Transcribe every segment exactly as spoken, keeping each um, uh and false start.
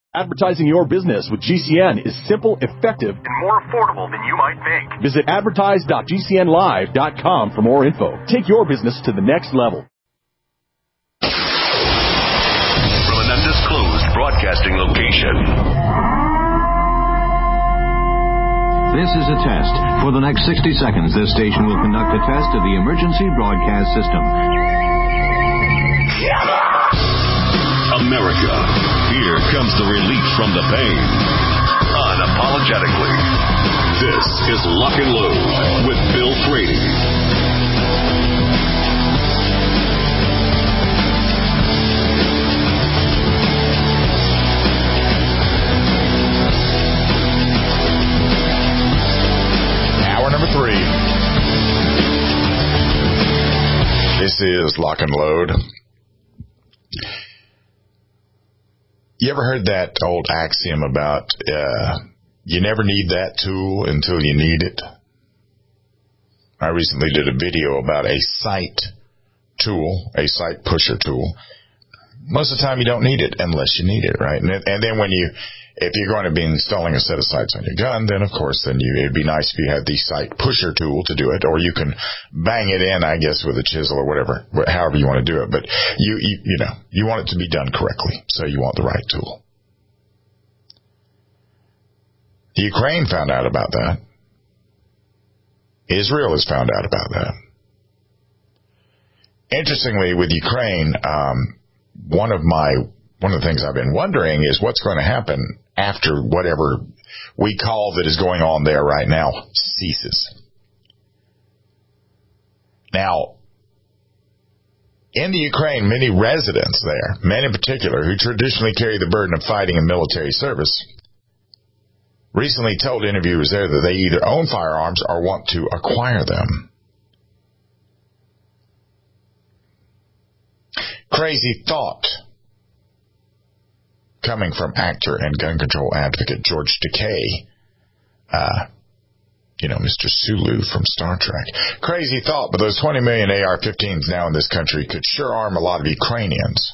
Advertising your business with G C N is simple, effective, and more affordable than you might think. Visit advertise dot g c n live dot com for more info. Take your business to the next level. From an undisclosed broadcasting location. This is a test. For the next sixty seconds, this station will conduct a test of the emergency broadcast system. America, here comes the relief from the pain. Unapologetically. This is Lock and Load with Bill Frady. Hour number three. This is Lock and Load. You ever heard that old axiom about uh, you never need that tool until you need it? I recently did a video about a site tool, a site pusher tool. Most of the time you don't need it unless you need it, right? And, and then when you, if you're going to be installing a set of sights on your gun, then of course, then you, it'd be nice if you had the sight pusher tool to do it, or you can bang it in, I guess, with a chisel or whatever, however you want to do it. But you, you, you know, you want it to be done correctly, so you want the right tool. Ukraine found out about that. Israel has found out about that. Interestingly, with Ukraine, um, one of my One of the things I've been wondering is what's going to happen after whatever we call that is going on there right now ceases. Now, in the Ukraine, many residents there, men in particular, who traditionally carry the burden of fighting in military service, recently told interviewers there that they either own firearms or want to acquire them. Crazy thought. Coming from actor and gun control advocate George Takei, uh, you know, Mister Sulu from Star Trek. Crazy thought, but those twenty million A R fifteens now in this country could sure arm a lot of Ukrainians.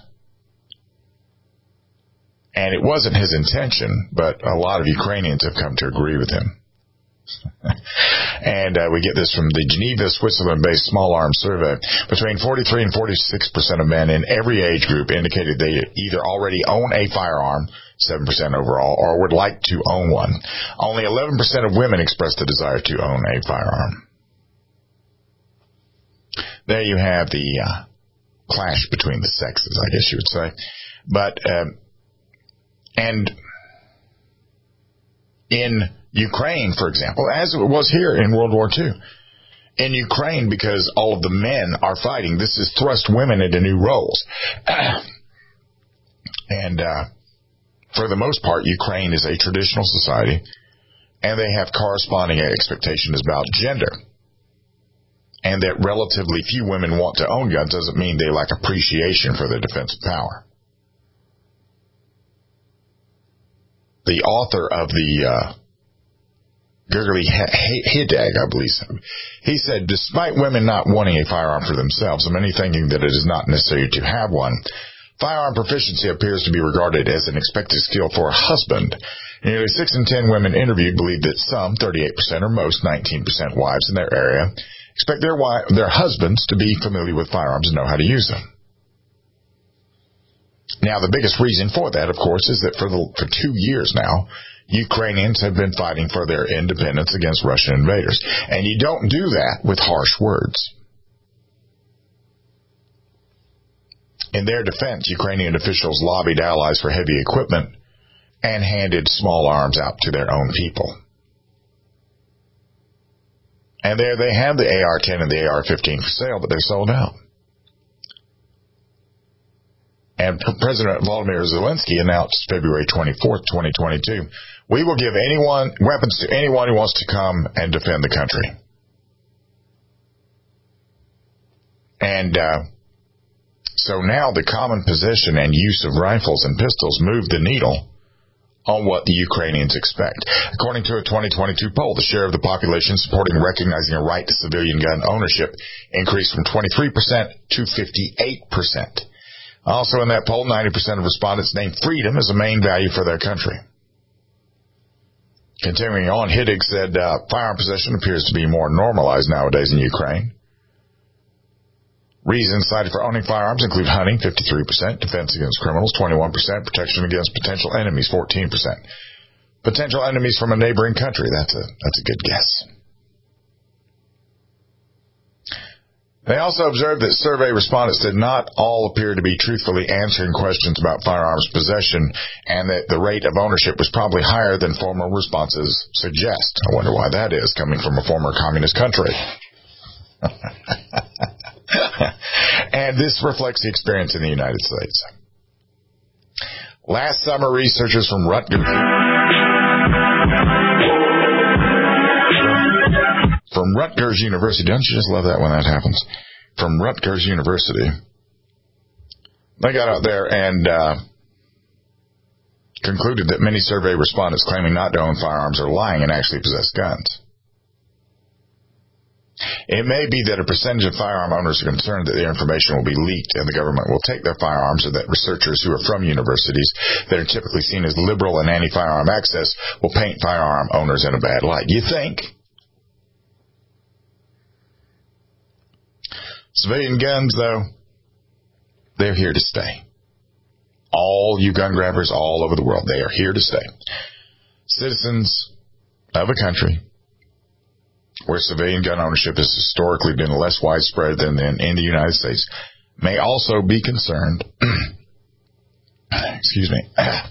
And it wasn't his intention, but a lot of Ukrainians have come to agree with him. And uh, we get this from the Geneva, Switzerland-based small arms survey. Between forty-three and forty-six percent of men in every age group indicated they either already own a firearm, seven percent overall, or would like to own one. Only eleven percent of women expressed the desire to own a firearm. There you have the uh, clash between the sexes, I guess you would say. But, um, and in Ukraine, for example, as it was here in World War Two. In Ukraine, because all of the men are fighting, this has thrust women into new roles. And uh, for the most part, Ukraine is a traditional society, and they have corresponding expectations about gender. And that relatively few women want to own guns doesn't mean they lack appreciation for their defensive power. The author of the uh, Gurgly Hidag, I believe, he said, despite women not wanting a firearm for themselves and many thinking that it is not necessary to have one, firearm proficiency appears to be regarded as an expected skill for a husband. Nearly six in ten women interviewed believe that some, thirty-eight percent or most, nineteen percent wives in their area, expect their wife, their husbands to be familiar with firearms and know how to use them. Now, the biggest reason for that, of course, is that for the, for two years now, Ukrainians have been fighting for their independence against Russian invaders. And you don't do that with harsh words. In their defense, Ukrainian officials lobbied allies for heavy equipment and handed small arms out to their own people. And there they have the A R ten and the A R fifteen for sale, but they're sold out. And President Volodymyr Zelensky announced February twenty-fourth, twenty twenty-two, we will give anyone weapons to anyone who wants to come and defend the country. And uh, so now the common possession and use of rifles and pistols move the needle on what the Ukrainians expect. According to a twenty twenty-two poll, the share of the population supporting recognizing a right to civilian gun ownership increased from twenty-three percent to fifty-eight percent. Also in that poll, ninety percent of respondents named freedom as a main value for their country. Continuing on, Hittig said uh, firearm possession appears to be more normalized nowadays in Ukraine. Reasons cited for owning firearms include hunting, fifty-three percent, defense against criminals, twenty-one percent, protection against potential enemies, fourteen percent. Potential enemies from a neighboring country, that's a that's a good guess. They also observed that survey respondents did not all appear to be truthfully answering questions about firearms possession, and that the rate of ownership was probably higher than former responses suggest. I wonder why that is, coming from a former communist country. And this reflects the experience in the United States. Last summer, researchers from Rutgers from Rutgers University, don't you just love that when that happens? From Rutgers University, they got out there and uh, concluded that many survey respondents claiming not to own firearms are lying and actually possess guns. It may be that a percentage of firearm owners are concerned that their information will be leaked and the government will take their firearms, or that researchers who are from universities that are typically seen as liberal and anti-firearm access will paint firearm owners in a bad light. You think? Civilian guns, though, they're here to stay. All you gun grabbers all over the world, they are here to stay. Citizens of a country where civilian gun ownership has historically been less widespread than in, in the United States may also be concerned excuse me uh,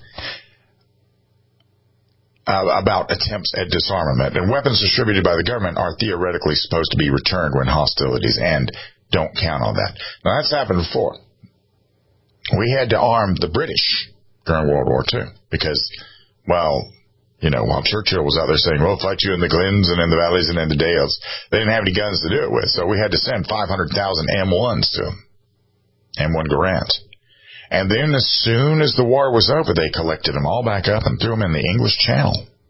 about attempts at disarmament. And weapons distributed by the government are theoretically supposed to be returned when hostilities end. Don't count on that. Now, that's happened before. We had to arm the British during World War Two because, well, you know, while Churchill was out there saying, we'll fight you in the glens and in the valleys and in the dales, they didn't have any guns to do it with. So we had to send five hundred thousand M ones to them, M one Garands. And then as soon as the war was over, they collected them all back up and threw them in the English Channel.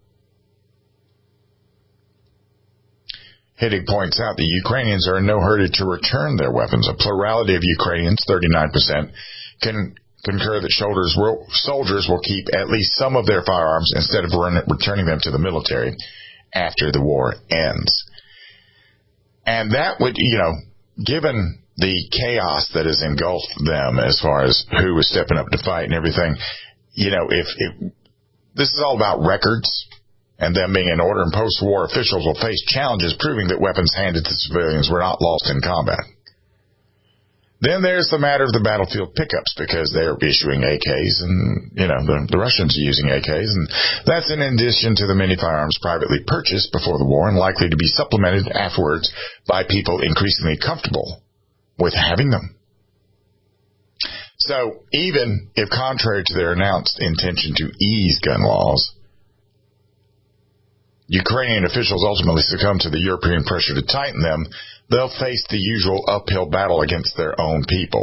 Hittig points out the Ukrainians are in no hurry to return their weapons. A plurality of Ukrainians, thirty-nine percent, can concur that soldiers will, soldiers will keep at least some of their firearms instead of run, returning them to the military after the war ends. And that would, you know, given the chaos that has engulfed them as far as who was stepping up to fight and everything, you know, if, if this is all about records and them being in order, and post-war officials will face challenges proving that weapons handed to civilians were not lost in combat. Then there's the matter of the battlefield pickups, because they're issuing A Ks, and, you know, the, the Russians are using A Ks, and that's in addition to the many firearms privately purchased before the war and likely to be supplemented afterwards by people increasingly comfortable with having them. So even if, contrary to their announced intention to ease gun laws, Ukrainian officials ultimately succumb to the European pressure to tighten them, they'll face the usual uphill battle against their own people.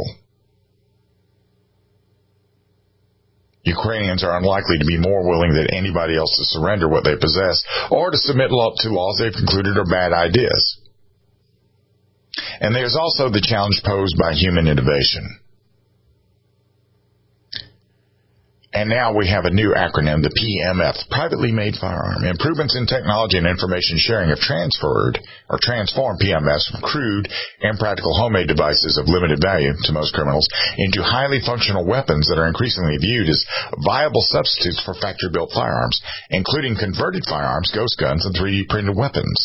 Ukrainians are unlikely to be more willing than anybody else to surrender what they possess or to submit to laws they've concluded are bad ideas. And there's also the challenge posed by human innovation. And now we have a new acronym, the P M F, Privately Made Firearm. Improvements in technology and information sharing have transferred or transformed P M Fs from crude, impractical homemade devices of limited value to most criminals into highly functional weapons that are increasingly viewed as viable substitutes for factory-built firearms, including converted firearms, ghost guns, and three D printed weapons.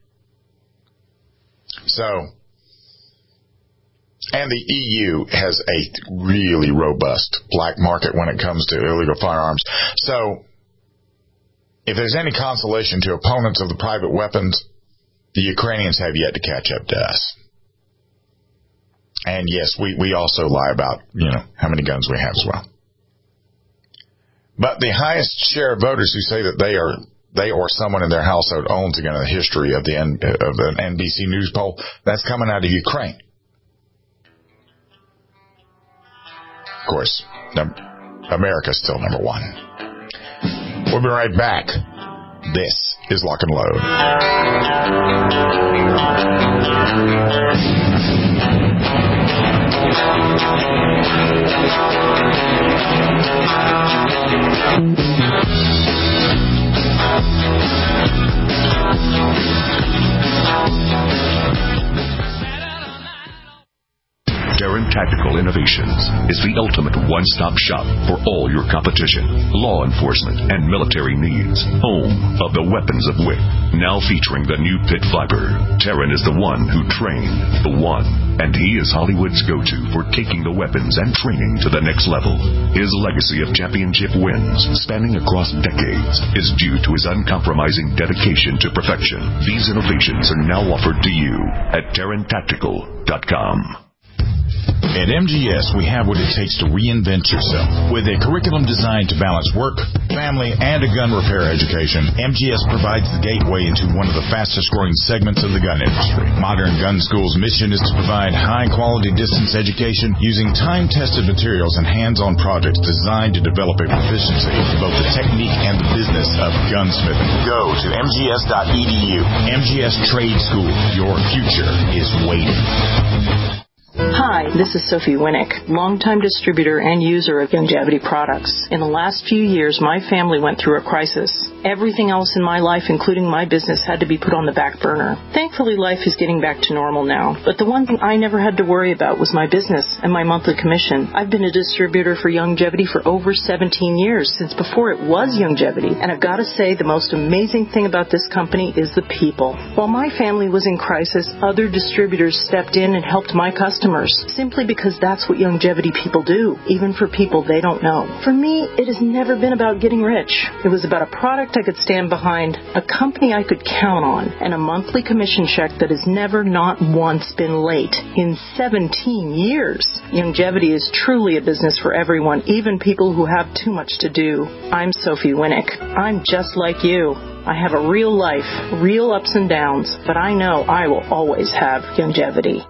So, and the E U has a really robust black market when it comes to illegal firearms. So, if there's any consolation to opponents of the private weapons, the Ukrainians have yet to catch up to us. And yes, we, we also lie about, you know, how many guns we have as well. But the highest share of voters who say that they are they or someone in their household owns a gun in the history of the N, of an N B C News poll, that's coming out of Ukraine. Of course, America's still number one. We'll be right back. This is Lock and Load. Terran Tactical Innovations is the ultimate one-stop shop for all your competition, law enforcement, and military needs. Home of the weapons of W I C. Now featuring the new Pit Viper, Terran is the one who trained the one, and he is Hollywood's go-to for taking the weapons and training to the next level. His legacy of championship wins, spanning across decades, is due to his uncompromising dedication to perfection. These innovations are now offered to you at Terran Tactical dot com. At M G S, we have what it takes to reinvent yourself. With a curriculum designed to balance work, family, and a gun repair education, M G S provides the gateway into one of the fastest-growing segments of the gun industry. Modern Gun School's mission is to provide high-quality distance education using time-tested materials and hands-on projects designed to develop a proficiency in both the technique and the business of gunsmithing. Go to M G S dot E D U. M G S Trade School. Your future is waiting. Hi, this is Sophie Winnick, longtime distributor and user of Youngevity products. In the last few years, my family went through a crisis. Everything else in my life, including my business, had to be put on the back burner. Thankfully, life is getting back to normal now. But the one thing I never had to worry about was my business and my monthly commission. I've been a distributor for Youngevity for over seventeen years, since before it was Youngevity. And I've got to say, the most amazing thing about this company is the people. While my family was in crisis, other distributors stepped in and helped my customers, simply because that's what Youngevity people do, even for people they don't know. For me, it has never been about getting rich. It was about a product I could stand behind, a company I could count on, and a monthly commission check that has never not once been late in seventeen years. Youngevity is truly a business for everyone, even people who have too much to do. I'm Sophie Winnick. I'm just like you. I have a real life, real ups and downs, but I know I will always have Youngevity.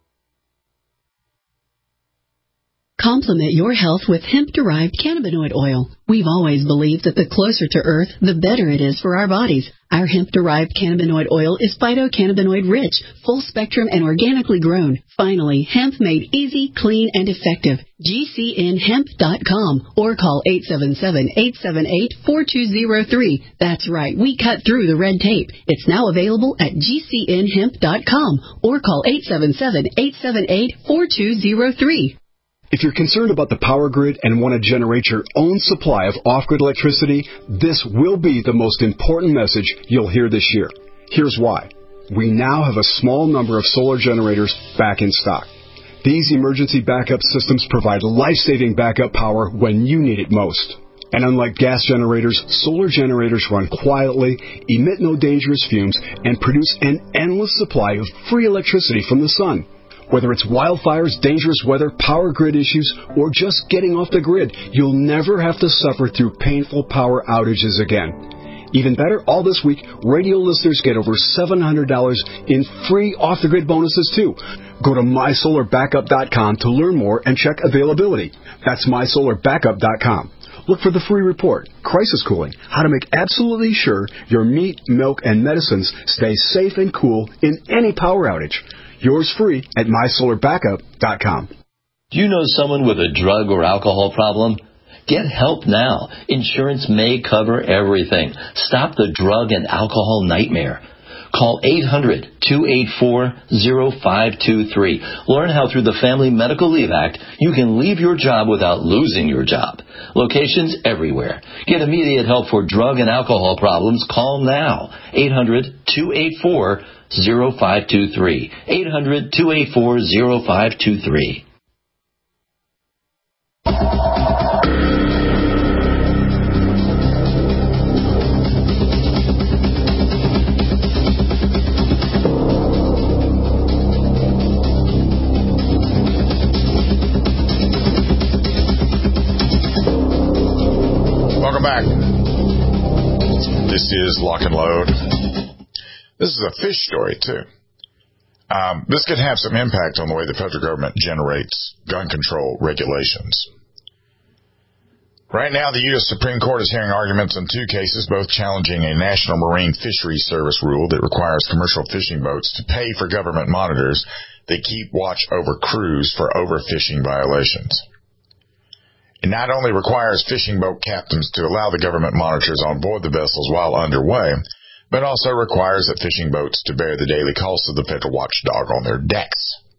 Complement your health with hemp-derived cannabinoid oil. We've always believed that the closer to Earth, the better it is for our bodies. Our hemp-derived cannabinoid oil is phytocannabinoid-rich, full-spectrum, and organically grown. Finally, hemp made easy, clean, and effective. G C N hemp dot com or call eight seven seven, eight seven eight, four two zero three. That's right, we cut through the red tape. It's now available at G C N hemp dot com or call eight seven seven, eight seven eight, four two zero three. If you're concerned about the power grid and want to generate your own supply of off-grid electricity, this will be the most important message you'll hear this year. Here's why. We now have a small number of solar generators back in stock. These emergency backup systems provide life-saving backup power when you need it most. And unlike gas generators, solar generators run quietly, emit no dangerous fumes, and produce an endless supply of free electricity from the sun. Whether it's wildfires, dangerous weather, power grid issues, or just getting off the grid, you'll never have to suffer through painful power outages again. Even better, all this week, radio listeners get over seven hundred dollars in free off-the-grid bonuses, too. Go to my solar backup dot com to learn more and check availability. That's my solar backup dot com. Look for the free report, Crisis Cooling, how to make absolutely sure your meat, milk, and medicines stay safe and cool in any power outage. Yours free at my solar backup dot com. Do you know someone with a drug or alcohol problem? Get help now. Insurance may cover everything. Stop the drug and alcohol nightmare. Call eight hundred, two eight four, zero five two three. Learn how through the Family Medical Leave Act you can leave your job without losing your job. Locations everywhere. Get immediate help for drug and alcohol problems. Call now. eight hundred, two eight four, zero five two three. eight hundred, two eight four, zero five two three. Welcome back. This is Lock and Load. This is a fish story, too. Um, this could have some impact on the way the federal government generates gun control regulations. Right now, the U S Supreme Court is hearing arguments in two cases, both challenging a National Marine Fisheries Service rule that requires commercial fishing boats to pay for government monitors that keep watch over crews for overfishing violations. It not only requires fishing boat captains to allow the government monitors on board the vessels while underway, but also requires that fishing boats to bear the daily costs of the federal watchdog on their decks.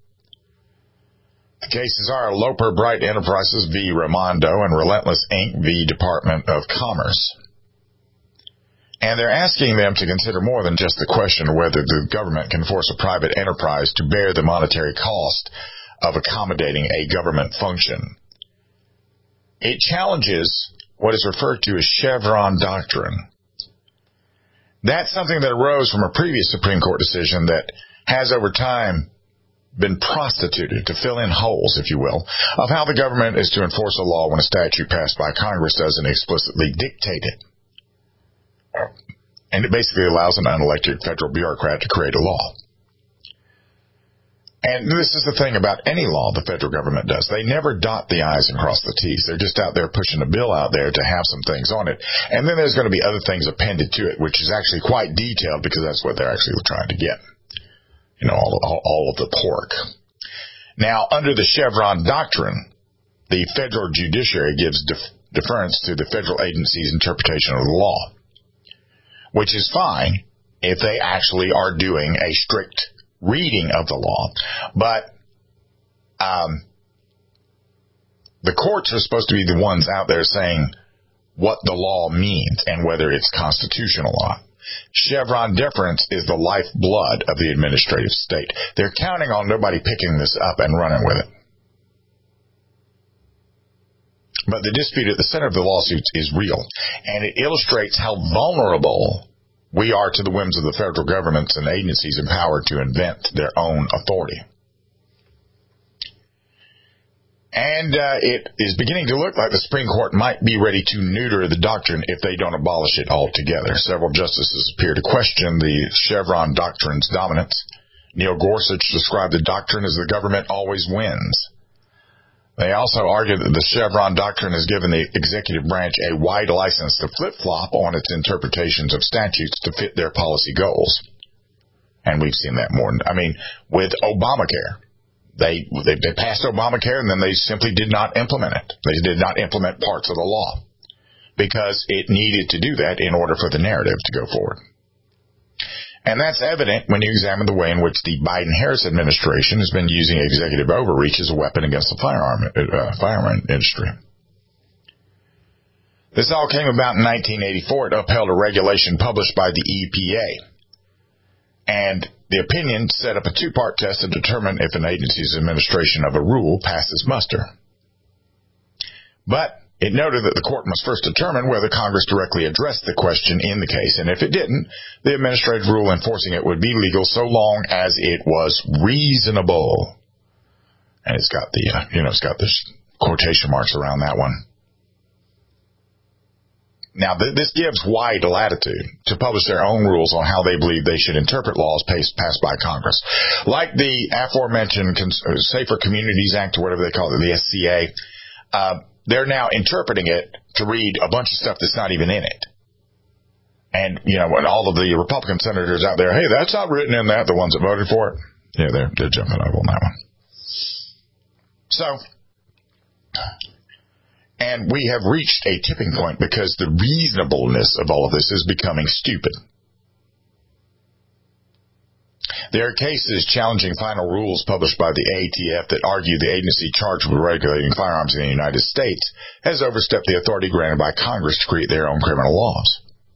The cases are Loper Bright Enterprises v. Raimondo and Relentless Incorporated v. Department of Commerce. And they're asking them to consider more than just the question of whether the government can force a private enterprise to bear the monetary cost of accommodating a government function. It challenges what is referred to as Chevron doctrine. That's something that arose from a previous Supreme Court decision that has over time been prostituted to fill in holes, if you will, of how the government is to enforce a law when a statute passed by Congress doesn't explicitly dictate it. And it basically allows an unelected federal bureaucrat to create a law. And this is the thing about any law the federal government does. They never dot the I's and cross the T's. They're just out there pushing a bill out there to have some things on it. And then there's going to be other things appended to it, which is actually quite detailed because that's what they're actually trying to get. You know, all, all, all of the pork. Now, under the Chevron doctrine, the federal judiciary gives def- deference to the federal agency's interpretation of the law, which is fine if they actually are doing a strict reading of the law. But um, the courts are supposed to be the ones out there saying what the law means and whether it's constitutional or not. Chevron deference is the lifeblood of the administrative state. They're counting on nobody picking this up and running with it. But the dispute at the center of the lawsuits is real, and it illustrates how vulnerable we are to the whims of the federal governments and agencies empowered to invent their own authority. And uh, it is beginning to look like the Supreme Court might be ready to neuter the doctrine if they don't abolish it altogether. Several justices appear to question the Chevron doctrine's dominance. Neil Gorsuch described the doctrine as the government always wins. They also argue that the Chevron doctrine has given the executive branch a wide license to flip-flop on its interpretations of statutes to fit their policy goals. And we've seen that more. I mean, with Obamacare. They, they they passed Obamacare and then they simply did not implement it. They did not implement parts of the law because it needed to do that in order for the narrative to go forward. And that's evident when you examine the way in which the Biden-Harris administration has been using executive overreach as a weapon against the firearm uh, firearm industry. This all came about in nineteen eighty-four. It upheld a regulation published by the E P A. And the opinion set up a two-part test to determine if an agency's administration of a rule passes muster. But it noted that the court must first determine whether Congress directly addressed the question in the case, and if it didn't, the administrative rule enforcing it would be legal so long as it was reasonable. And it's got the, uh, you know, it's got the quotation marks around that one. Now, th- this gives wide latitude to publish their own rules on how they believe they should interpret laws passed, passed by Congress. Like the aforementioned Cons- Safer Communities Act, or whatever they call it, the S C A, uh, they're now interpreting it to read a bunch of stuff that's not even in it. And, you know, when all of the Republican senators out there, hey, that's not written in that, the ones that voted for it, yeah, they're, they're jumping over on that one. So... And we have reached a tipping point because the reasonableness of all of this is becoming stupid. There are cases challenging final rules published by the A T F that argue the agency charged with regulating firearms in the United States has overstepped the authority granted by Congress to create their own criminal laws.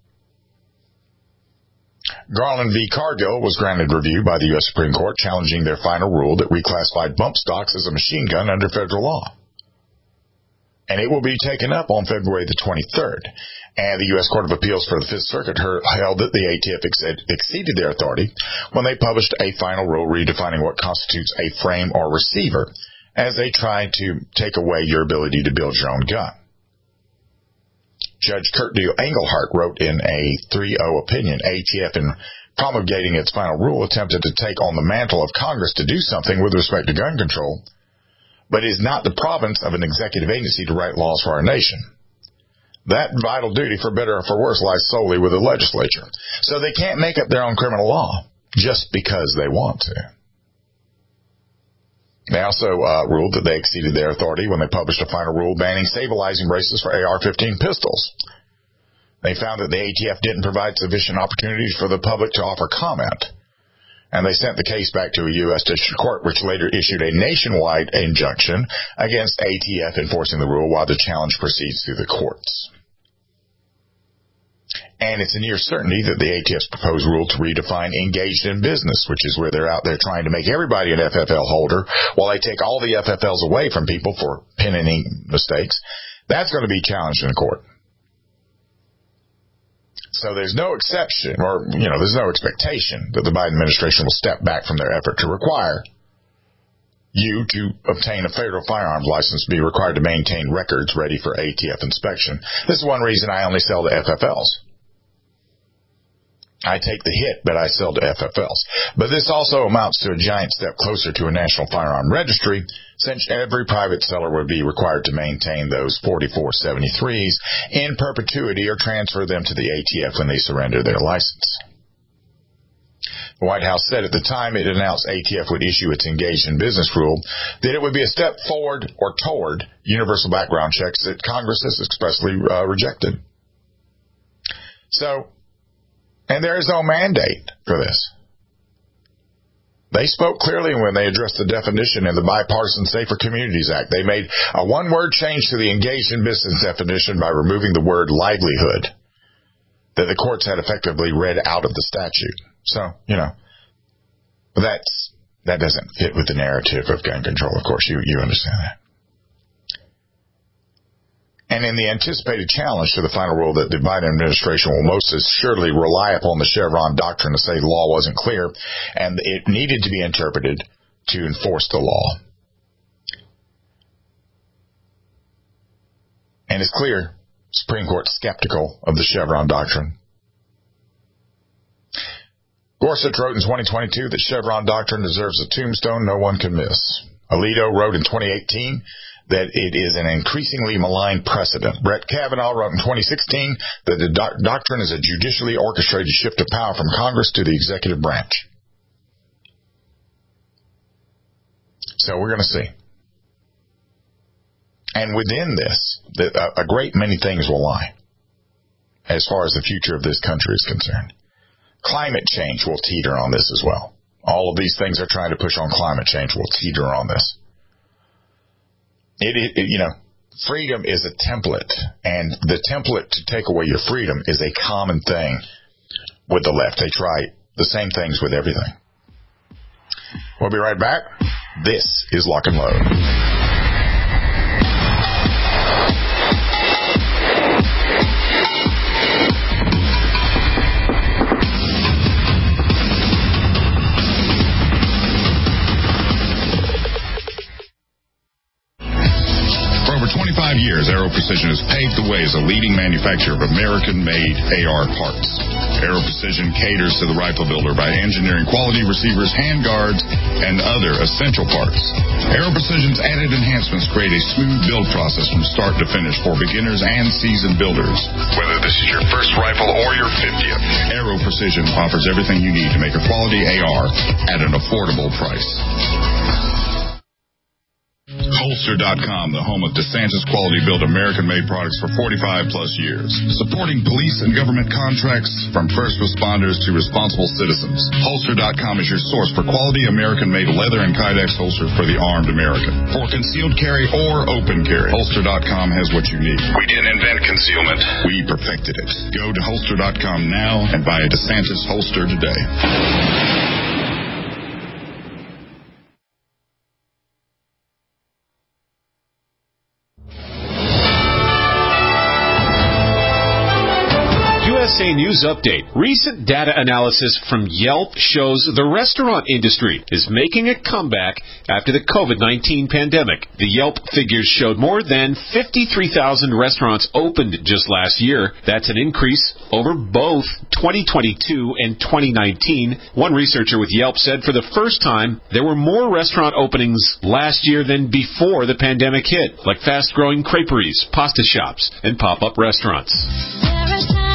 Garland v. Cargill was granted review by the U S Supreme Court challenging their final rule that reclassified bump stocks as a machine gun under federal law. And it will be taken up on February the twenty-third. And the U S Court of Appeals for the Fifth Circuit held that the A T F ex- exceeded their authority when they published a final rule redefining what constitutes a frame or receiver as they tried to take away your ability to build your own gun. Judge Kurt D. Engelhardt wrote in a three oh opinion, A T F in promulgating its final rule attempted to take on the mantle of Congress to do something with respect to gun control, but it is not the province of an executive agency to write laws for our nation. That vital duty, for better or for worse, lies solely with the legislature. So they can't make up their own criminal law just because they want to. They also uh, ruled that they exceeded their authority when they published a final rule banning stabilizing braces for A R fifteen pistols. They found that the A T F didn't provide sufficient opportunities for the public to offer comment, and they sent the case back to a U S District Court, which later issued a nationwide injunction against A T F enforcing the rule while the challenge proceeds through the courts. And it's a near certainty that the A T F's proposed rule to redefine engaged in business, which is where they're out there trying to make everybody an F F L holder while they take all the F F Ls away from people for pen and ink mistakes, that's going to be challenged in court. So there's no exception, or, you know, there's no expectation that the Biden administration will step back from their effort to require you to obtain a federal firearms license to be required to maintain records ready for A T F inspection. This is one reason I only sell to F F Ls. I take the hit, but I sell to F F Ls. But this also amounts to a giant step closer to a national firearm registry, since every private seller would be required to maintain those forty-four seventy-threes in perpetuity or transfer them to the A T F when they surrender their license. The White House said at the time it announced A T F would issue its engaged in business rule that it would be a step forward or toward universal background checks that Congress has expressly uh, rejected. So, and there is no mandate for this. They spoke clearly when they addressed the definition in the Bipartisan Safer Communities Act. They made a one-word change to the engaged in business definition by removing the word livelihood that the courts had effectively read out of the statute. So, you know, that's, that doesn't fit with the narrative of gun control, of course. You, you understand that. And in the anticipated challenge to the final rule that the Biden administration will most assuredly rely upon the Chevron doctrine to say the law wasn't clear, and it needed to be interpreted to enforce the law. And it's clear, Supreme Court's skeptical of the Chevron doctrine. Gorsuch wrote in twenty twenty-two that Chevron doctrine deserves a tombstone no one can miss. Alito wrote in twenty eighteen that it is an increasingly maligned precedent. Brett Kavanaugh wrote in twenty sixteen that the doc- doctrine is a judicially orchestrated shift of power from Congress to the executive branch. So we're going to see. And within this, the, a, a great many things will lie as far as the future of this country is concerned. Climate change will teeter on this as well. All of these things are trying to push on climate change will teeter on this. It, it, you know, freedom is a template, and the template to take away your freedom is a common thing with the left. They try the same things with everything. We'll be right back. This is Lock and Load. twenty-five years, Aero Precision has paved the way as a leading manufacturer of American-made A R parts. Aero Precision caters to the rifle builder by engineering quality receivers, handguards, and other essential parts. Aero Precision's added enhancements create a smooth build process from start to finish for beginners and seasoned builders. Whether this is your first rifle or your fiftieth, Aero Precision offers everything you need to make a quality A R at an affordable price. Holster dot com, the home of DeSantis quality built American-made products for forty-five plus years. Supporting police and government contracts from first responders to responsible citizens. Holster dot com is your source for quality American-made leather and Kydex holsters for the armed American. For concealed carry or open carry, Holster dot com has what you need. We didn't invent concealment. We perfected it. Go to Holster dot com now and buy a DeSantis holster today. U S A News Update. Recent data analysis from Yelp shows the restaurant industry is making a comeback after the COVID nineteen pandemic. The Yelp figures showed more than fifty-three thousand restaurants opened just last year. That's an increase over both twenty twenty-two and twenty nineteen. One researcher with Yelp said for the first time there were more restaurant openings last year than before the pandemic hit, like fast-growing creperies, pasta shops, and pop-up restaurants.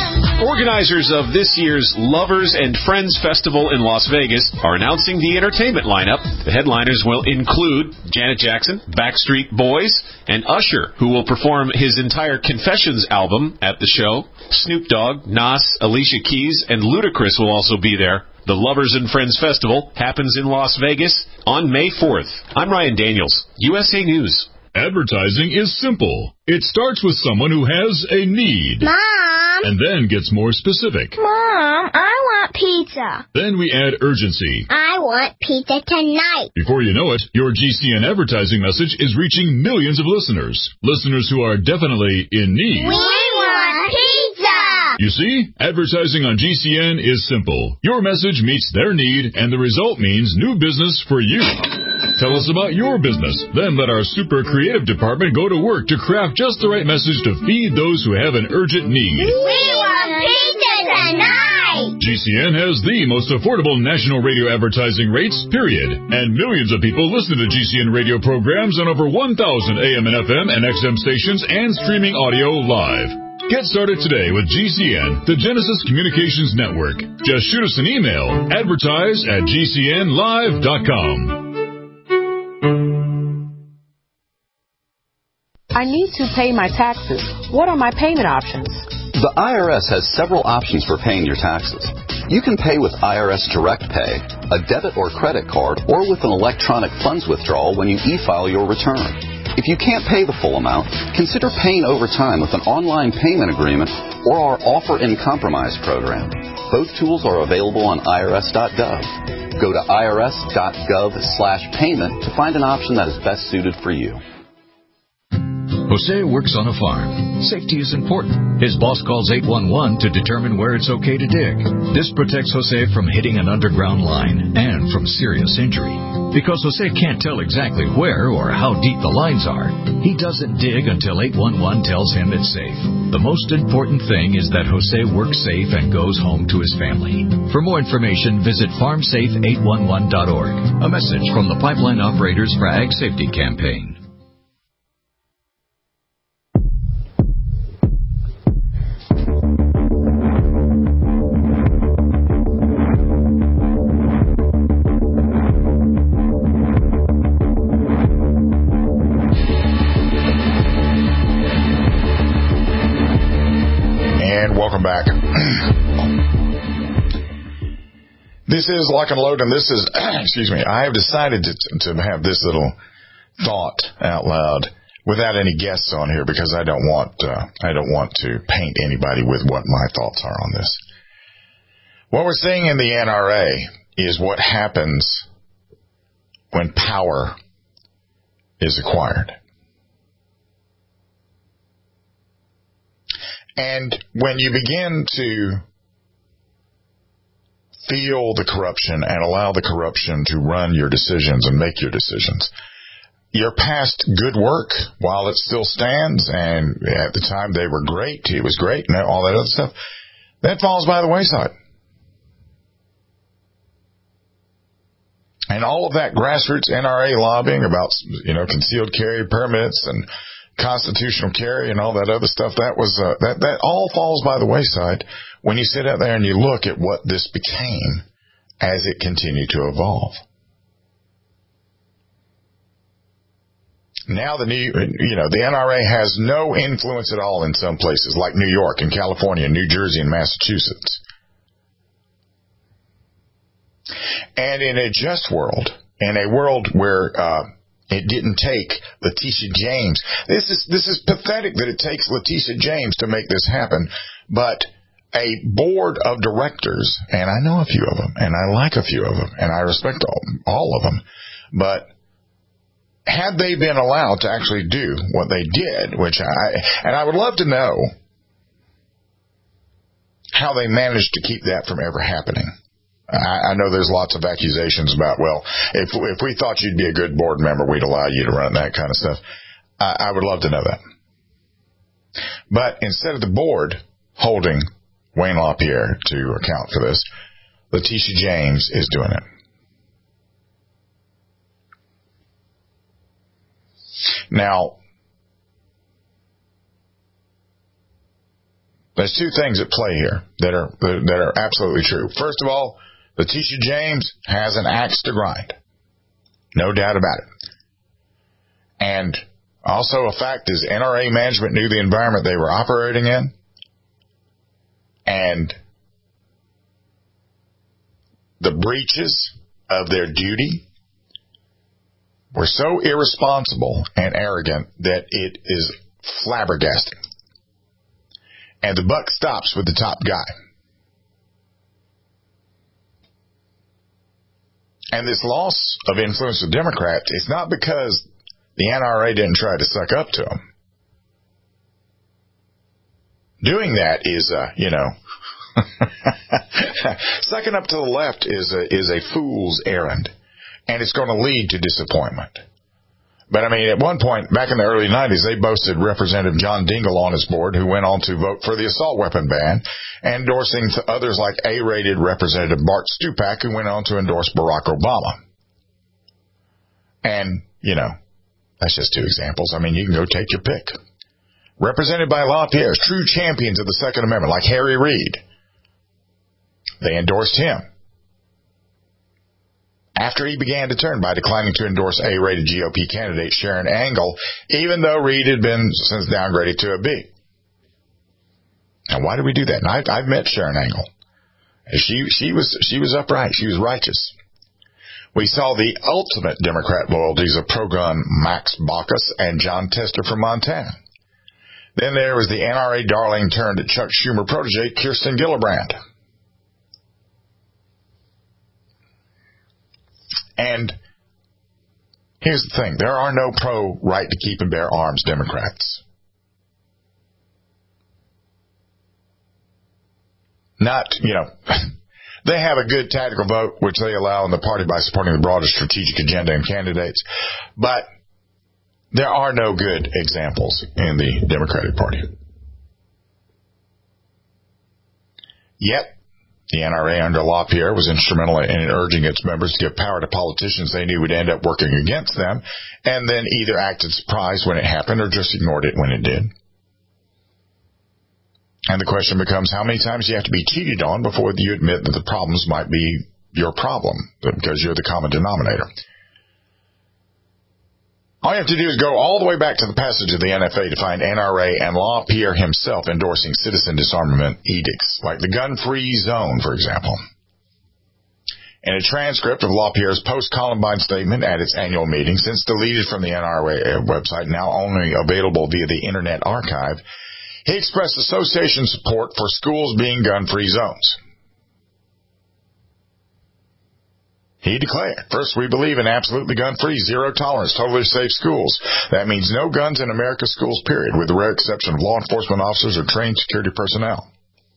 Organizers of this year's Lovers and Friends Festival in Las Vegas are announcing the entertainment lineup. The headliners will include Janet Jackson, Backstreet Boys, and Usher, who will perform his entire Confessions album at the show. Snoop Dogg, Nas, Alicia Keys, and Ludacris will also be there. The Lovers and Friends Festival happens in Las Vegas on May fourth. I'm Ryan Daniels, U S A News. Advertising is simple. It starts with someone who has a need. Mom! And then gets more specific. Mom, I want pizza. Then we add urgency. I want pizza tonight. Before you know it, your G C N advertising message is reaching millions of listeners. Listeners who are definitely in need. We want pizza! You see, advertising on G C N is simple. Your message meets their need, and the result means new business for you. Tell us about your business. Then let our super creative department go to work to craft just the right message to feed those who have an urgent need. We want pizza tonight! G C N has the most affordable national radio advertising rates, period. And millions of people listen to G C N radio programs on over one thousand A M and F M and X M stations and streaming audio live. Get started today with G C N, the Genesis Communications Network. Just shoot us an email, advertise at G C N live dot com. I need to pay my taxes. What are my payment options? The I R S has several options for paying your taxes. You can pay with I R S Direct Pay, a debit or credit card, or with an electronic funds withdrawal when you e-file your return. If you can't pay the full amount, consider paying over time with an online payment agreement or our Offer in Compromise program. Both tools are available on I R S dot gov. Go to I R S dot gov slash payment to find an option that is best suited for you. Jose works on a farm. Safety is important. His boss calls eight one one to determine where it's okay to dig. This protects Jose from hitting an underground line and from serious injury. Because Jose can't tell exactly where or how deep the lines are, he doesn't dig until eight one one tells him it's safe. The most important thing is that Jose works safe and goes home to his family. For more information, visit farm safe eight one one dot org. A message from the Pipeline Operators for Ag Safety Campaign. Welcome back. This is Lock and Load, and this is, excuse me, I have decided to, to have this little thought out loud without any guests on here because I don't want, uh, I don't want to paint anybody with what my thoughts are on this. What we're seeing in the N R A is what happens when power is acquired. And when you begin to feel the corruption and allow the corruption to run your decisions and make your decisions, your past good work, while it still stands, and at the time they were great, it was great, and all that other stuff, that falls by the wayside. And all of that grassroots N R A lobbying about, you know, concealed carry permits and constitutional carry and all that other stuff, that was uh, that that all falls by the wayside when you sit out there and you look at what this became as it continued to evolve. Now the new, you know, the N R A has no influence at all in some places like New York and California, New Jersey and Massachusetts. And in a just world, in a world where uh it didn't take Letitia James. This is this is pathetic that it takes Letitia James to make this happen. But a board of directors, and I know a few of them, and I like a few of them, and I respect all, all of them, but had they been allowed to actually do what they did, which I, and I would love to know how they managed to keep that from ever happening. I, I know there's lots of accusations about, well, if if we thought you'd be a good board member, we'd allow you to run that kind of stuff. I, I would love to know that. But instead of the board holding Wayne LaPierre to account for this, Letitia James is doing it. Now, There's two things at play here that are that are absolutely true. First of all, Letitia James has an axe to grind. No doubt about it. And also a fact is N R A management knew the environment they were operating in. And the breaches of their duty were so irresponsible and arrogant that it is flabbergasting. And the buck stops with the top guy. And this loss of influence with Democrats is not because the N R A didn't try to suck up to them. Doing that is, uh, you know, sucking up to the left is a, is a fool's errand, and it's going to lead to disappointment. But, I mean, at one point, back in the early nineties, they boasted Representative John Dingell on his board, who went on to vote for the assault weapon ban, endorsing to others like A-rated Representative Bart Stupak, who went on to endorse Barack Obama. And, you know, that's just two examples. I mean, you can go take your pick. Represented by LaPierre's true champions of the Second Amendment, like Harry Reid. They endorsed him. After he began to turn by declining to endorse A-rated G O P candidate Sharon Angle, even though Reid had been since downgraded to a B. Now, why did we do that? And I've, I've met Sharon Angle. She, she was, she was upright. She was righteous. We saw the ultimate Democrat loyalties of pro-gun Max Baucus and John Tester from Montana. Then there was the N R A darling turned at Chuck Schumer protege Kirsten Gillibrand. And here's the thing. There are no pro-right to keep and bear arms Democrats. Not, you know, they have a good tactical vote, which they allow in the party by supporting the broader strategic agenda and candidates. But there are no good examples in the Democratic Party. Yet, the N R A under LaPierre was instrumental in urging its members to give power to politicians they knew would end up working against them, and then either acted surprised when it happened or just ignored it when it did. And the question becomes, how many times do you have to be cheated on before you admit that the problems might be your problem, because you're the common denominator? All you have to do is go all the way back to the passage of the N F A to find N R A and LaPierre himself endorsing citizen disarmament edicts, like the gun-free zone, for example. In a transcript of LaPierre's post-Columbine statement at its annual meeting, since deleted from the N R A website, now only available via the Internet Archive, he expressed association support for schools being gun-free zones. He declared, first, we believe in absolutely gun-free, zero-tolerance, totally safe schools. That means no guns in America's schools, period, with the rare exception of law enforcement officers or trained security personnel.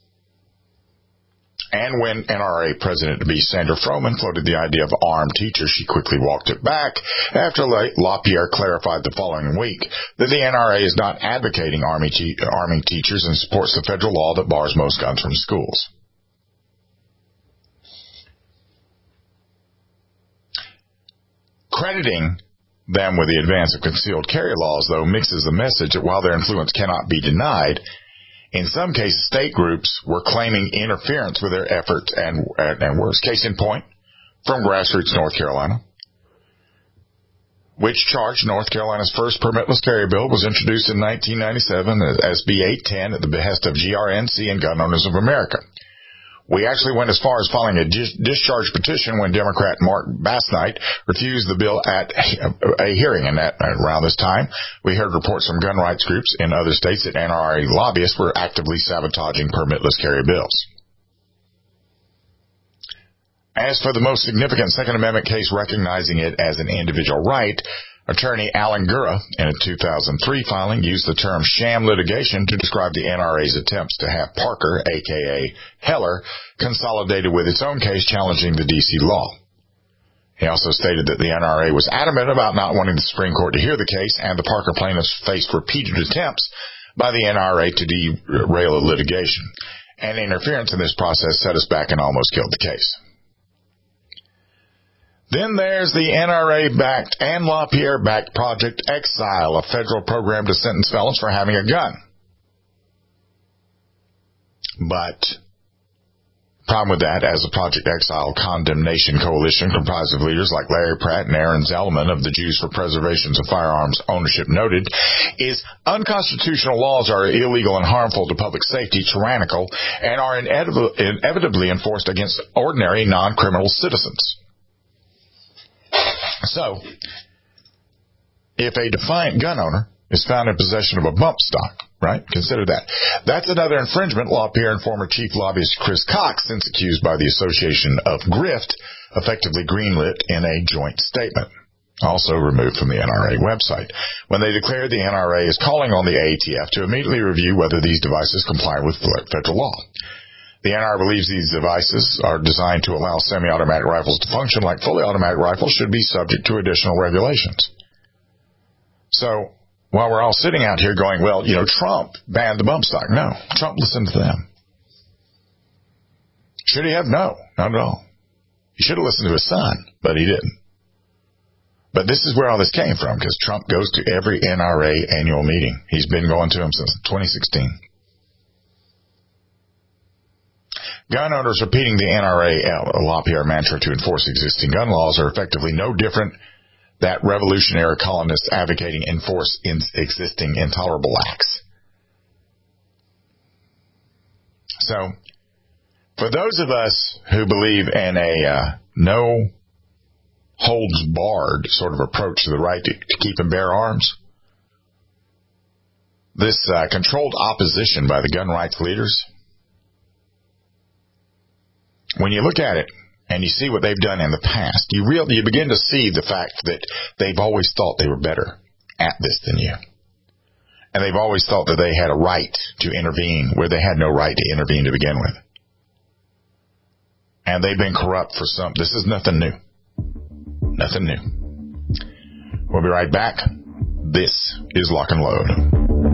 And when N R A President-to-be Sandra Froman floated the idea of armed teachers, she quickly walked it back after LaPierre clarified the following week that the N R A is not advocating army te- arming teachers and supports the federal law that bars most guns from schools. Crediting them with the advance of concealed carry laws, though, mixes the message that while their influence cannot be denied, in some cases state groups were claiming interference with their efforts and, and, and worse. Case in point, from Grassroots North Carolina, which charged North Carolina's first permitless carry bill was introduced in nineteen ninety-seven as S B eight ten at the behest of G R N C and Gun Owners of America. We actually went as far as filing a dis- discharge petition when Democrat Mark Bassnight refused the bill at a hearing. And at, around this time, we heard reports from gun rights groups in other states that N R A lobbyists were actively sabotaging permitless carry bills. As for the most significant Second Amendment case recognizing it as an individual right, Attorney Alan Gura, in a two thousand three filing, used the term sham litigation to describe the N R A's attempts to have Parker, a k a. Heller, consolidated with its own case challenging the D C law. He also stated that the N R A was adamant about not wanting the Supreme Court to hear the case, and the Parker plaintiffs faced repeated attempts by the N R A to derail the litigation. And interference in this process set us back and almost killed the case. Then there's the N R A-backed and LaPierre-backed Project Exile, a federal program to sentence felons for having a gun. But problem with that, as the Project Exile Condemnation Coalition, comprised of leaders like Larry Pratt and Aaron Zellman of the Jews for Preservation of Firearms Ownership, noted, is unconstitutional laws are illegal and harmful to public safety, tyrannical, and are inevitably, inevitably enforced against ordinary non-criminal citizens. So, if a defiant gun owner is found in possession of a bump stock, right? Consider that. That's another infringement. LaPierre and former chief lobbyist Chris Cox, since accused by the Association of Grift, effectively greenlit in a joint statement, also removed from the N R A website, when they declared the N R A is calling on the A T F to immediately review whether these devices comply with federal law. The N R A believes these devices are designed to allow semi-automatic rifles to function like fully automatic rifles, should be subject to additional regulations. So, while we're all sitting out here going, well, you know, Trump banned the bump stock. No, Trump listened to them. Should he have? No, not at all. He should have listened to his son, but he didn't. But this is where all this came from, because Trump goes to every N R A annual meeting. He's been going to them since twenty sixteen. Gun owners repeating the N R A LaPierre mantra to enforce existing gun laws are effectively no different that revolutionary colonists advocating enforce in existing intolerable acts. So, for those of us who believe in a uh, no-holds-barred sort of approach to the right to, to keep and bear arms, this uh, controlled opposition by the gun rights leaders, when you look at it, and you see what they've done in the past, you real you begin to see the fact that they've always thought they were better at this than you. And they've always thought that they had a right to intervene where they had no right to intervene to begin with. And they've been corrupt for some. This is nothing new. Nothing new. We'll be right back. This is Lock and Load.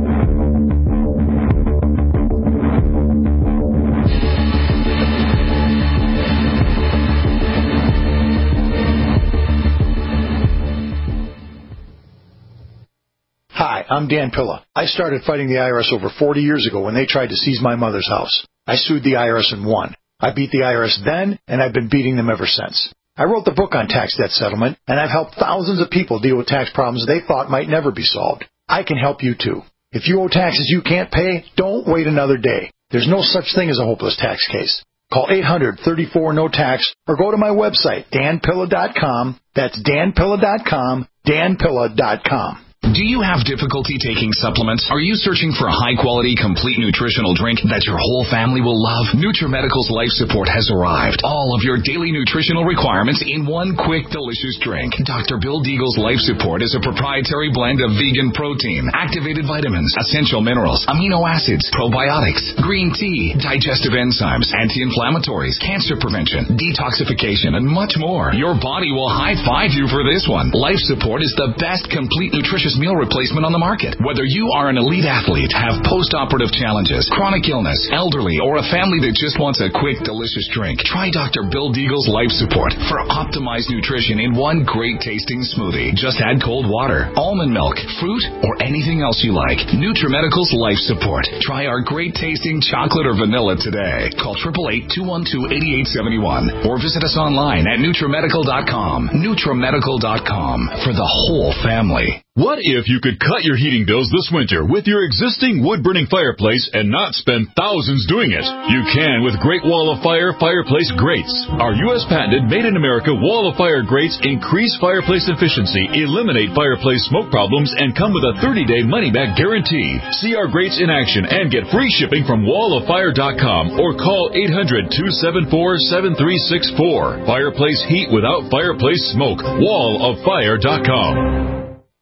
Hi, I'm Dan Pilla. I started fighting the I R S over forty years ago when they tried to seize my mother's house. I sued the I R S and won. I beat the I R S then, and I've been beating them ever since. I wrote the book on tax debt settlement, and I've helped thousands of people deal with tax problems they thought might never be solved. I can help you too. If you owe taxes you can't pay, don't wait another day. There's no such thing as a hopeless tax case. Call eight hundred, thirty-four, no tax or go to my website, dan pilla dot com. That's dan pilla dot com, dan pilla dot com. Do you have difficulty taking supplements? Are you searching for a high-quality, complete nutritional drink that your whole family will love? NutriMedical's Life Support has arrived. All of your daily nutritional requirements in one quick, delicious drink. Doctor Bill Deagle's Life Support is a proprietary blend of vegan protein, activated vitamins, essential minerals, amino acids, probiotics, green tea, digestive enzymes, anti-inflammatories, cancer prevention, detoxification, and much more. Your body will high-five you for this one. Life Support is the best complete nutritious meal replacement on the market. Whether you are an elite athlete, have post-operative challenges, chronic illness, elderly, or a family that just wants a quick, delicious drink, try Doctor Bill Deagle's Life Support for optimized nutrition in one great-tasting smoothie. Just add cold water, almond milk, fruit, or anything else you like. NutriMedical's Life Support. Try our great-tasting chocolate or vanilla today. Call eight eight eight, two one two, eight eight seven one or visit us online at NutriMedical dot com. NutriMedical dot com for the whole family. What if you could cut your heating bills this winter with your existing wood-burning fireplace and not spend thousands doing it? You can with Great Wall of Fire Fireplace Grates. Our U S patented made-in-America Wall of Fire grates increase fireplace efficiency, eliminate fireplace smoke problems, and come with a thirty-day money-back guarantee. See our grates in action and get free shipping from wall of fire dot com or call eight hundred, two seven four, seven three six four. Fireplace heat without fireplace smoke. wall of fire dot com.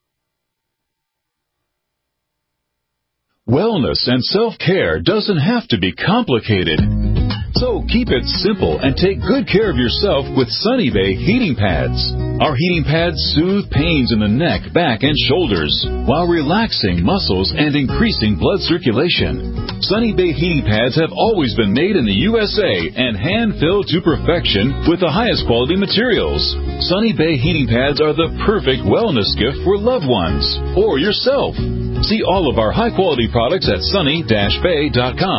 Wellness and self-care doesn't have to be complicated. So keep it simple and take good care of yourself with Sunny Bay heating pads. Our heating pads soothe pains in the neck, back, and shoulders while relaxing muscles and increasing blood circulation. Sunny Bay heating pads have always been made in the U S A and hand-filled to perfection with the highest quality materials. Sunny Bay heating pads are the perfect wellness gift for loved ones or yourself. See all of our high-quality products at sunny dash bay dot com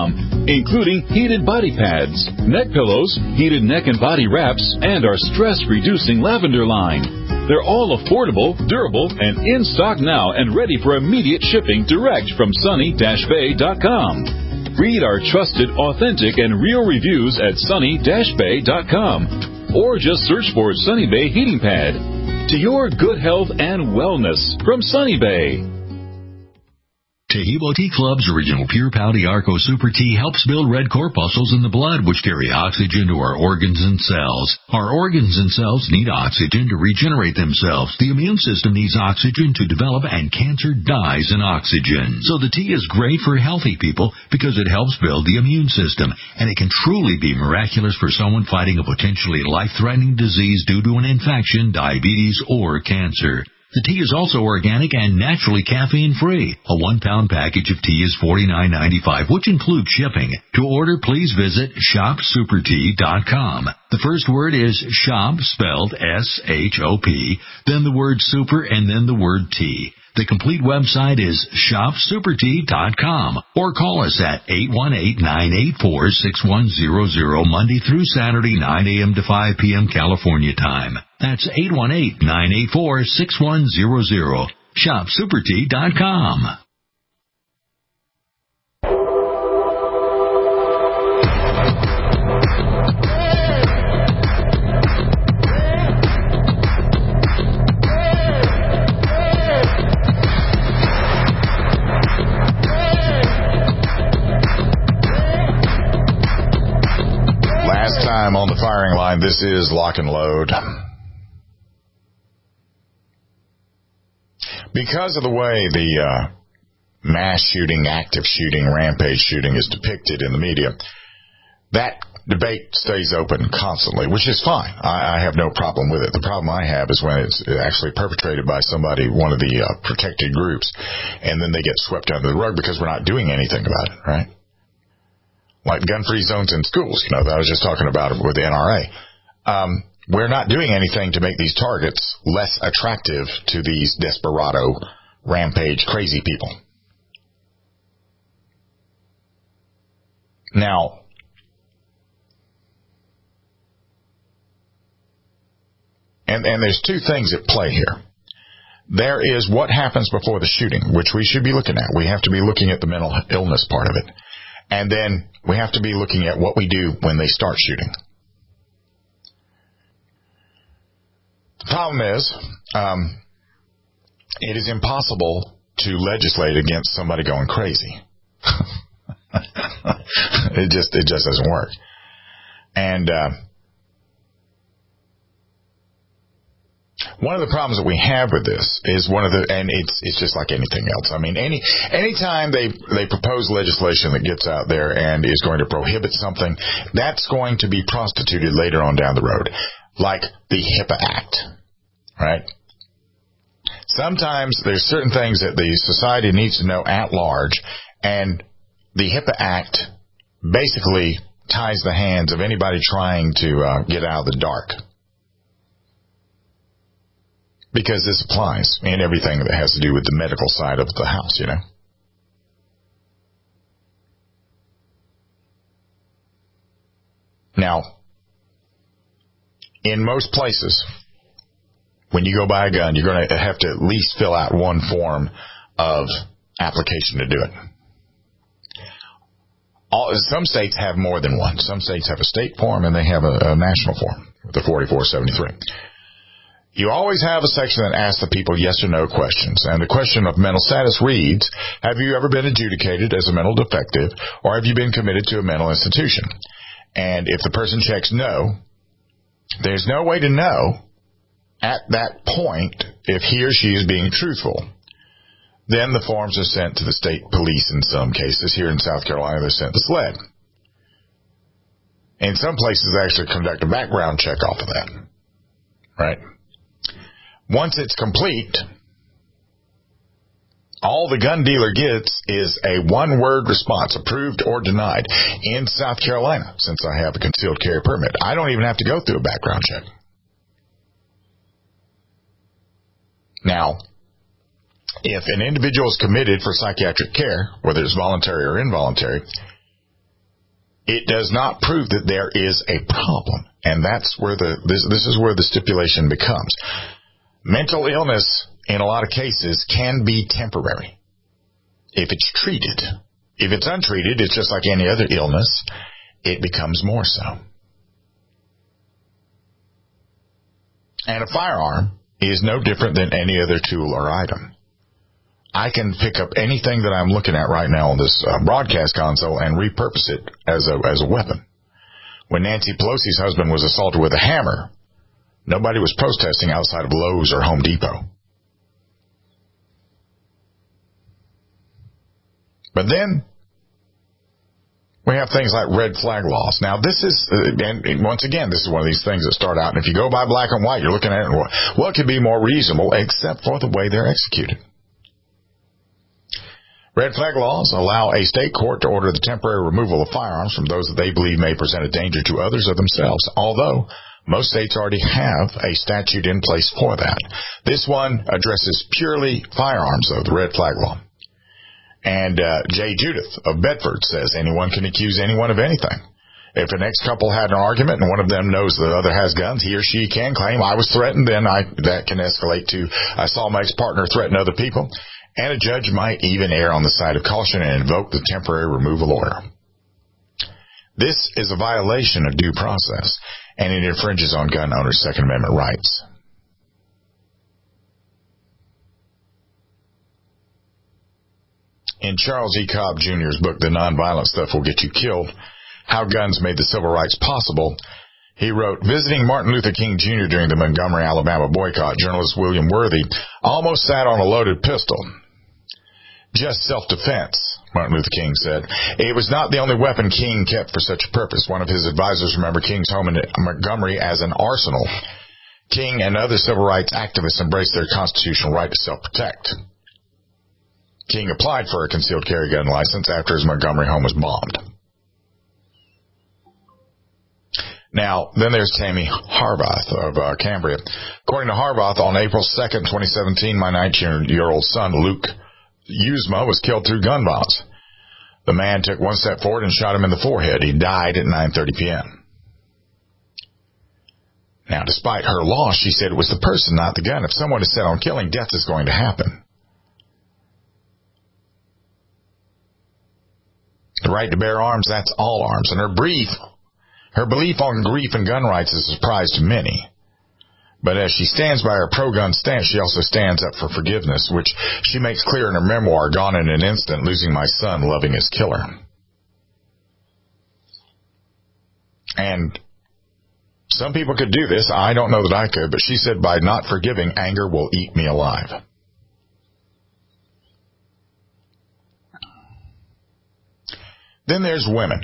including heated body pads, neck pillows, heated neck and body wraps, and our stress-reducing lavender line. They're all affordable, durable, and in stock now and ready for immediate shipping direct from sunny dash bay dot com. Read our trusted, authentic, and real reviews at sunny dash bay dot com. Or just search for Sunny Bay Heating Pad. To your good health and wellness from Sunny Bay. Tahibo Tea Club's original Pure Pouty Arco Super Tea helps build red corpuscles in the blood, which carry oxygen to our organs and cells. Our organs and cells need oxygen to regenerate themselves. The immune system needs oxygen to develop, and cancer dies in oxygen. So the tea is great for healthy people because it helps build the immune system, and it can truly be miraculous for someone fighting a potentially life-threatening disease due to an infection, diabetes, or cancer. The tea is also organic and naturally caffeine-free. A one-pound package of tea is forty-nine ninety-five, which includes shipping. To order, please visit shop super tea dot com. The first word is shop, spelled S H O P, then the word super, and then the word tea. The complete website is shop super tea dot com, or call us at eight one eight, nine eight four, six one zero zero Monday through Saturday, nine a.m. to five p.m. California time. That's eight one eight, nine eight four, six one zero zero. shop super tea dot com. Time on the firing line. This is Lock and Load. Because of the way the uh, mass shooting, active shooting, rampage shooting is depicted in the media, that debate stays open constantly, which is fine. I, I have no problem with it. The problem I have is when it's actually perpetrated by somebody, one of the uh, protected groups, and then they get swept under the rug because we're not doing anything about it, right? Like gun-free zones in schools, you know, that I was just talking about it with the N R A. Um, we're not doing anything to make these targets less attractive to these desperado, rampage, crazy people. Now, and, and there's two things at play here. There is what happens before the shooting, which we should be looking at. We have to be looking at the mental illness part of it. And then we have to be looking at what we do when they start shooting. The problem is, um, it is impossible to legislate against somebody going crazy. it just it just doesn't work. And uh, one of the problems that we have with this is one of the, and it's it's just like anything else. I mean, any anytime they they propose legislation that gets out there and is going to prohibit something, that's going to be prostituted later on down the road, like the HIPAA Act, right? Sometimes there's certain things that the society needs to know at large, and the HIPAA Act basically ties the hands of anybody trying to uh, get out of the dark. Because this applies in everything that has to do with the medical side of the house, you know. Now, in most places, when you go buy a gun, you're going to have to at least fill out one form of application to do it. All, some states have more than one. Some states have a state form and they have a, a national form, the forty-four seventy-three. You always have a section that asks the people yes or no questions. And the question of mental status reads, have you ever been adjudicated as a mental defective, or have you been committed to a mental institution? And if the person checks no, there's no way to know at that point if he or she is being truthful. Then the forms are sent to the state police in some cases. Here in South Carolina, they're sent to SLED. In some places, they actually conduct a background check off of that. Right? Once it's complete, all the gun dealer gets is a one-word response, approved or denied. In South Carolina, since I have a concealed carry permit, I don't even have to go through a background check. Now, if an individual is committed for psychiatric care, whether it's voluntary or involuntary, it does not prove that there is a problem. And that's where the this, this is where the stipulation becomes. Mental illness, in a lot of cases, can be temporary if it's treated. If it's untreated, it's just like any other illness. It becomes more so. And a firearm is no different than any other tool or item. I can pick up anything that I'm looking at right now on this uh, broadcast console and repurpose it as a as a weapon. When Nancy Pelosi's husband was assaulted with a hammer, nobody was protesting outside of Lowe's or Home Depot. But then we have things like red flag laws. Now, this is, uh, and once again, this is one of these things that start out, and if you go by black and white, you're looking at it, and what could be more reasonable except for the way they're executed? Red flag laws allow a state court to order the temporary removal of firearms from those that they believe may present a danger to others or themselves, although most states already have a statute in place for that. This one addresses purely firearms, though, the red flag law. And uh, Jay Judith of Bedford says anyone can accuse anyone of anything. If an ex-couple had an argument and one of them knows the other has guns, he or she can claim, I was threatened, then I, that can escalate to, I saw my ex-partner threaten other people. And a judge might even err on the side of caution and invoke the temporary removal order. This is a violation of due process, and it infringes on gun owners' Second Amendment rights. In Charles E. Cobb Junior's book, The Nonviolent Stuff Will Get You Killed, How Guns Made the Civil Rights Possible, he wrote, visiting Martin Luther King Junior during the Montgomery, Alabama boycott, journalist William Worthy almost sat on a loaded pistol. Just self-defense, Martin Luther King said. It was not the only weapon King kept for such a purpose. One of his advisors remembered King's home in Montgomery as an arsenal. King and other civil rights activists embraced their constitutional right to self-protect. King applied for a concealed carry gun license after his Montgomery home was bombed. Now, then there's Tammy Harvath of uh, Cambria. According to Harvath, on April second, twenty seventeen, my nineteen-year-old son, Luke Uzma, was killed through gun violence. The man took one step forward and shot him in the forehead. He died at nine thirty p.m. Now, despite her loss, she said it was the person, not the gun. If someone is set on killing, death is going to happen. The right to bear arms, that's all arms. And her brief, her belief on grief and gun rights is a surprise to many. But as she stands by her pro-gun stance, she also stands up for forgiveness, which she makes clear in her memoir, Gone in an Instant, Losing My Son, Loving His Killer. And some people could do this. I don't know that I could, but she said, by not forgiving, anger will eat me alive. Then there's women.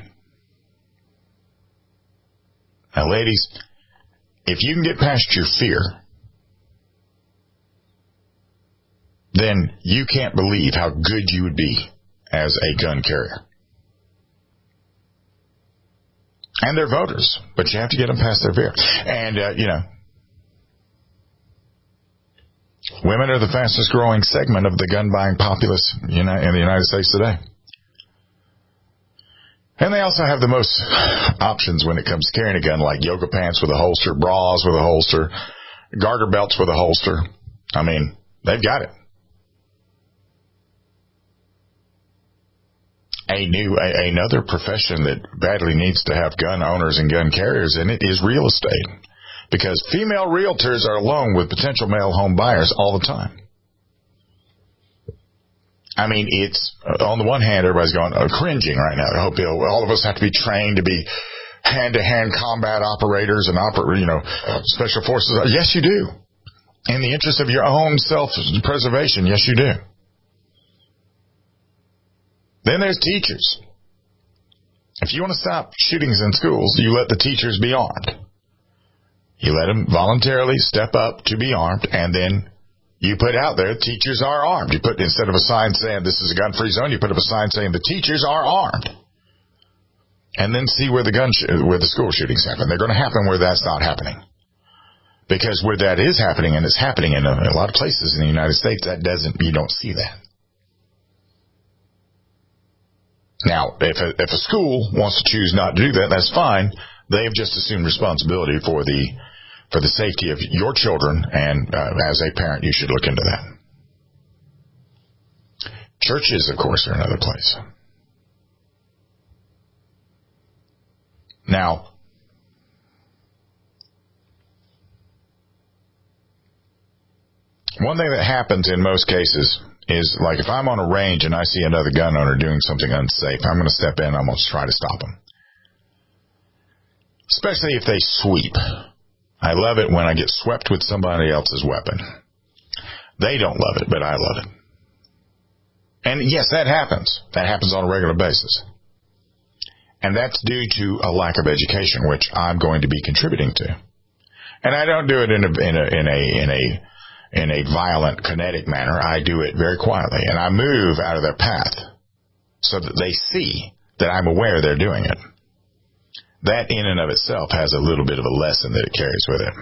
Now, ladies, if you can get past your fear, then you can't believe how good you would be as a gun carrier. And they're voters, but you have to get them past their fear. And, uh, you know, women are the fastest growing segment of the gun buying populace in the United States today. And they also have the most options when it comes to carrying a gun, like yoga pants with a holster, bras with a holster, garter belts with a holster. I mean, they've got it. A new, a, another profession that badly needs to have gun owners and gun carriers in it is real estate. Because female realtors are alone with potential male home buyers all the time. I mean, it's, uh, on the one hand, everybody's going, uh, cringing right now. I hope you know, all of us have to be trained to be hand-to-hand combat operators and, oper- you know, special forces. Yes, you do. In the interest of your own self-preservation, yes, you do. Then there's teachers. If you want to stop shootings in schools, you let the teachers be armed. You let them voluntarily step up to be armed, and then you put out there, teachers are armed. You put, instead of a sign saying this is a gun-free zone, you put up a sign saying the teachers are armed. And then see where the gun, sh- where the school shootings happen. They're going to happen where that's not happening. Because where that is happening, and it's happening in a, in a lot of places in the United States, that doesn't, you don't see that. Now, if a, if a school wants to choose not to do that, that's fine. They've just assumed responsibility for the for the safety of your children, and uh, as a parent, you should look into that. Churches, of course, are another place. Now, one thing that happens in most cases is, like, if I'm on a range and I see another gun owner doing something unsafe, I'm going to step in, I'm going to try to stop them. Especially if they sweep. I love it when I get swept with somebody else's weapon. They don't love it, but I love it. And yes, that happens. That happens on a regular basis. And that's due to a lack of education, which I'm going to be contributing to. And I don't do it in a, in a, in a, in a, in a violent, kinetic manner. I do it very quietly. And I move out of their path so that they see that I'm aware they're doing it. That in and of itself has a little bit of a lesson that it carries with it.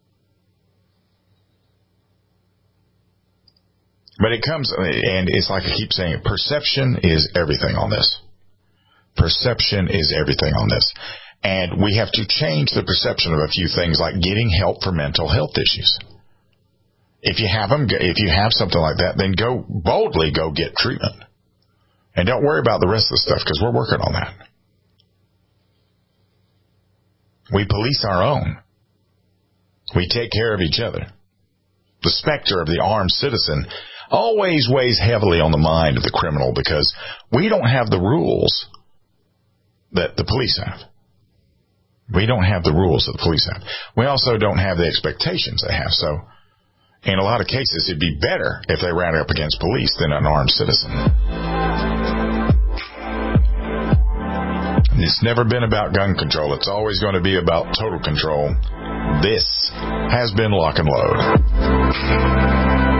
But it comes, and it's like I keep saying, perception is everything on this. Perception is everything on this. And we have to change the perception of a few things, like getting help for mental health issues. If you have them, if you have something like that, then go boldly go get treatment. And don't worry about the rest of the stuff, because we're working on that. We police our own. We take care of each other. The specter of the armed citizen always weighs heavily on the mind of the criminal, because we don't have the rules that the police have. We don't have the rules that the police have. We also don't have the expectations they have. So in a lot of cases, it'd be better if they ran up against police than an armed citizen. It's never been about gun control. It's always going to be about total control. This has been Lock and Load.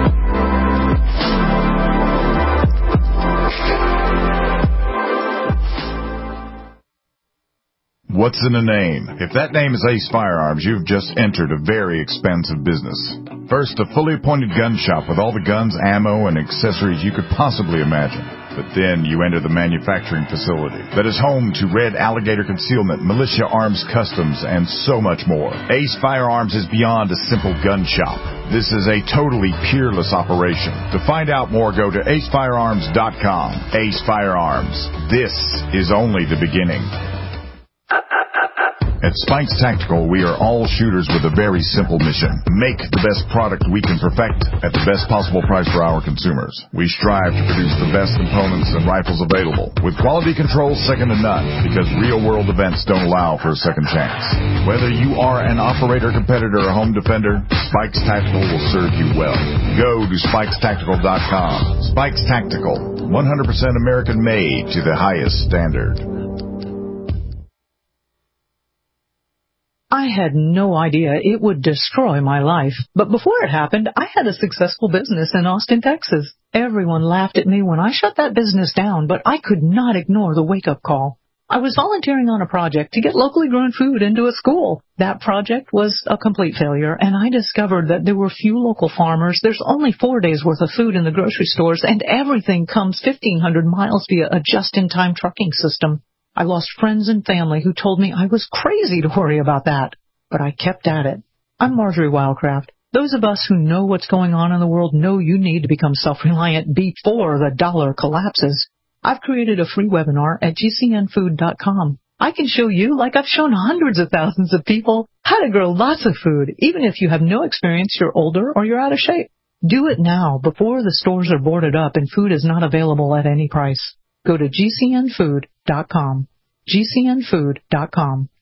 What's in a name? If that name is Ace Firearms, you've just entered a very expensive business. First, a fully appointed gun shop with all the guns, ammo, and accessories you could possibly imagine. But then you enter the manufacturing facility that is home to Red Alligator Concealment, Militia Arms Customs, and so much more. Ace Firearms is beyond a simple gun shop. This is a totally peerless operation. To find out more, go to ace firearms dot com. Ace Firearms. This is only the beginning. At Spikes Tactical, we are all shooters with a very simple mission. Make the best product we can perfect at the best possible price for our consumers. We strive to produce the best components and rifles available, with quality control second to none, because real-world events don't allow for a second chance. Whether you are an operator, competitor, or home defender, Spikes Tactical will serve you well. Go to spikes tactical dot com. Spikes Tactical, one hundred percent American-made to the highest standard. I had no idea it would destroy my life. But before it happened, I had a successful business in Austin, Texas. Everyone laughed at me when I shut that business down, but I could not ignore the wake-up call. I was volunteering on a project to get locally grown food into a school. That project was a complete failure, and I discovered that there were few local farmers. There's only four days' worth of food in the grocery stores, and everything comes fifteen hundred miles via a just-in-time trucking system. I lost friends and family who told me I was crazy to worry about that, but I kept at it. I'm Marjorie Wildcraft. Those of us who know what's going on in the world know you need to become self-reliant before the dollar collapses. I've created a free webinar at G C N food dot com. I can show you, like I've shown hundreds of thousands of people, how to grow lots of food, even if you have no experience, you're older, or you're out of shape. Do it now, before the stores are boarded up and food is not available at any price. Go to G C N food dot com. G C N food dot com.